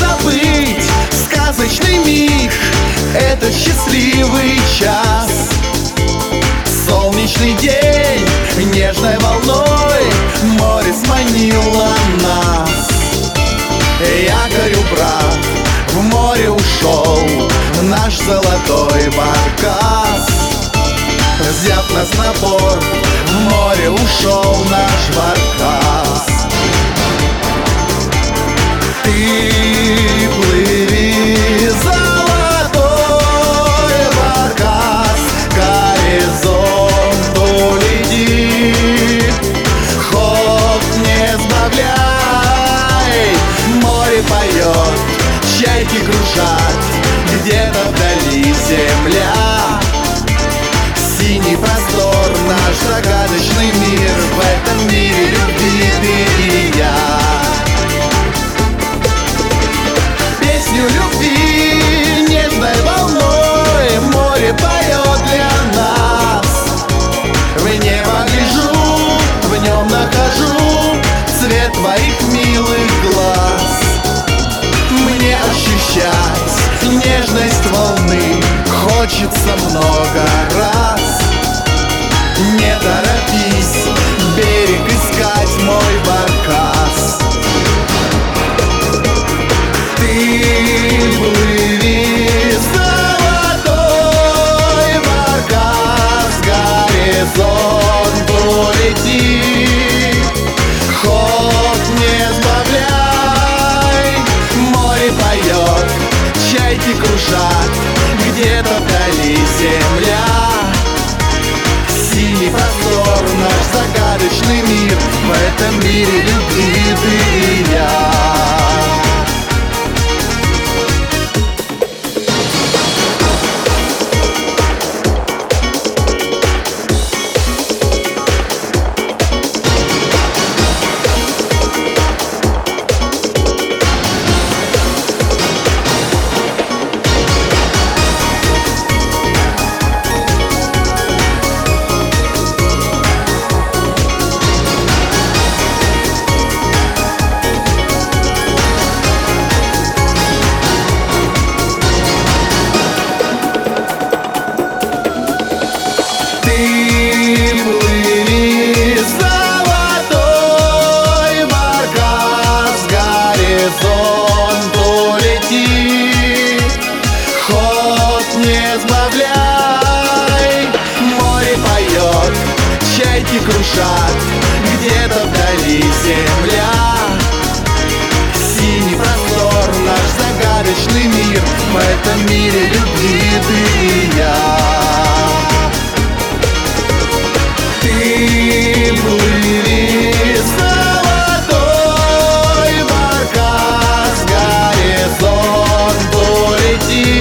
забыть сказочный миг, этот счастливый час. Солнечный день нежной волной море сманило нас. Якорю, брат, в море ушел наш золотой баркас. Взяв нас на борт, в море ушел наш баркас. Ты плыви, золотой баркас, к горизонту лети. Ход не сбавляй, море поет, чайки кружат, где-то вдали земля. Синий простор, наш загадочный мир, в этом мире любви ты и я. Песню любви нежной волной море поет для нас. В небо гляжу, в нем нахожу цвет твоих милых глаз. Мне ощущать нежность волны хочется много раз. Не торопись, берег искать, мой баркас. Ты плыви, золотой баркас, к горизонту лети. Ход не сбавляй, море поет, чайки кружат, где-то вдали земля. Синий простор, наш загадочный мир, в этом мире любви ты и я. Чайки кружат, где-то вдали земля. Синий простор, наш загадочный мир, в этом мире любви ты и я. Ты плыви, золотой баркас, к горизонту лети.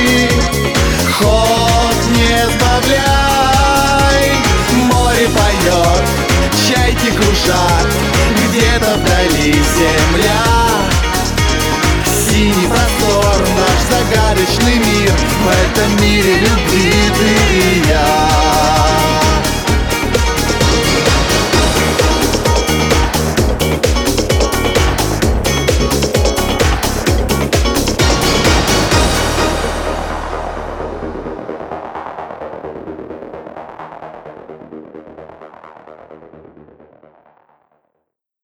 Ход не сбавляй, море поет, чайки кружат, где-то вдали земля. Синий простор, наш загадочный мир, в этом мире любви ты и